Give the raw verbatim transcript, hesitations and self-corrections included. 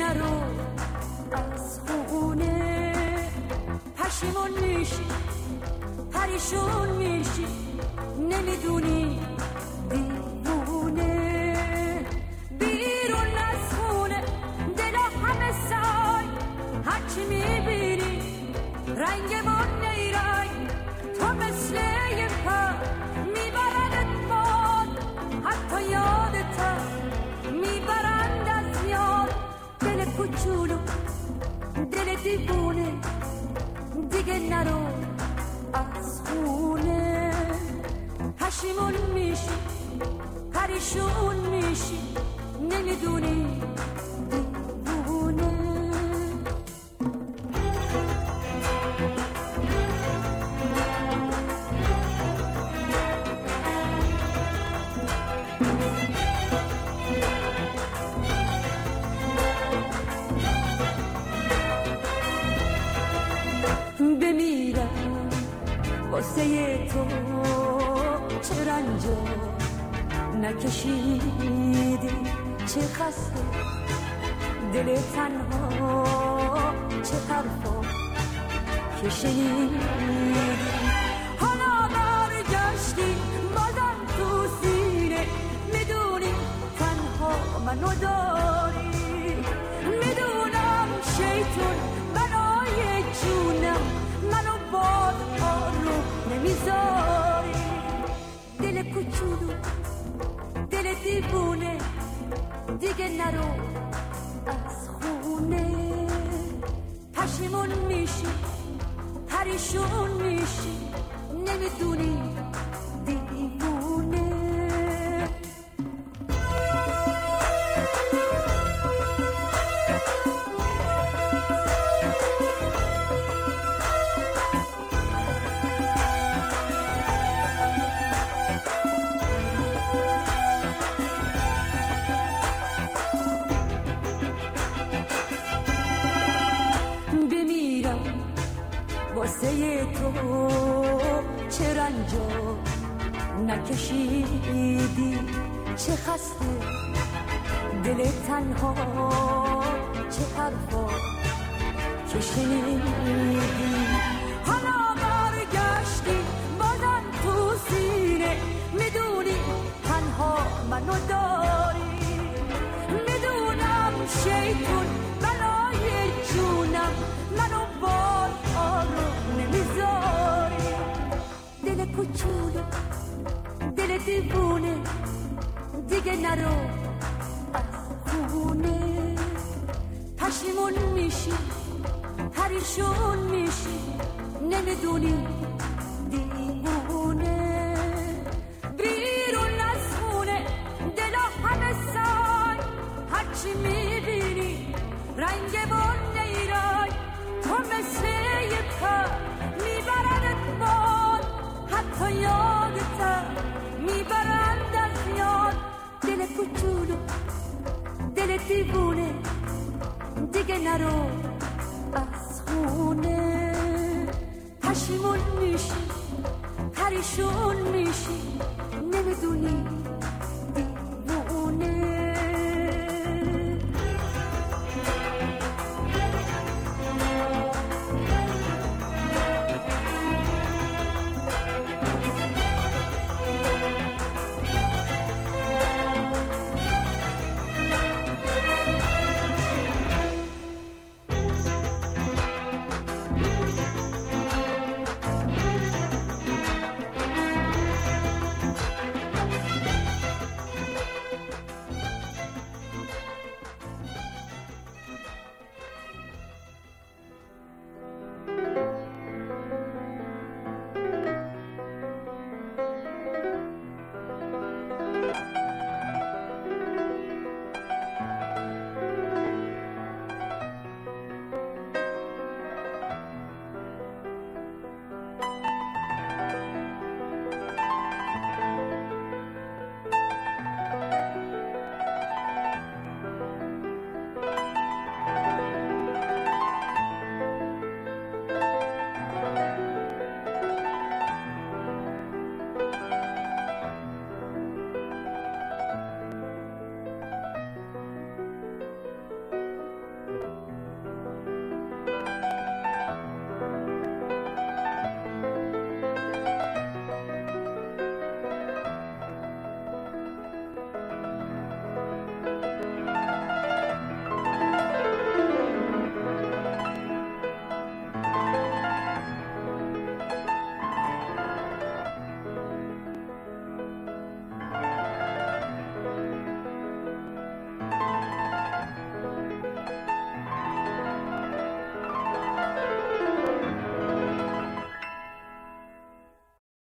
نرو از خونه، پشیمون میشی پریشون میشی نمیدونی دیوونه. بیرون از خونه دلا همه سای، هرچی میبینی رنگمون نیرای. تو مثل یه پر میبردت باد، حتی یادت میبرند از یاد. دل کوچولو دل دیوونه، دیگه نرو از خونه. پشیمون میشی پریشون میشی نمیدونی دیوونه. بمیرم واسه تو چه رنجا نکشیدی، چه خسته دل تنها، چه حرفا که شنیدی. حالا برگشتی بازم تو سینه، میدونی تنها منو داری. میدونم شیطون برای جونم منو باز آروم نمیذاری. دل کوچولو دل دیوونه، دیگه نرو از خونه. پشیمون میشی پریشون میشی نمیدونی دیوونه. واسه تو چه رنجا نکشیدی، چه خسته دل تنها، چه حرفا که شنیدی. حالا برگشتی بازم تو سینه، میدونی تنها منو داری. میدونم شیطون بلای جونم منو باز آروم نمیذاری. دل کوچولو دل دیوونه، دیگه نرو از خونه. پشیمون میشی پریشون میشی نمیدونی دیوونه. بیرون از خونه دلا همه سای، هرچی میبینی رنگمون نیرای. تو مثل یه پر میبردت باد، حتی یادت میبرند از یاد. دل کوچولو دل دیوونه، دیگه نرو از خونه. پشیمون میشی پریشون میشی نمیدونی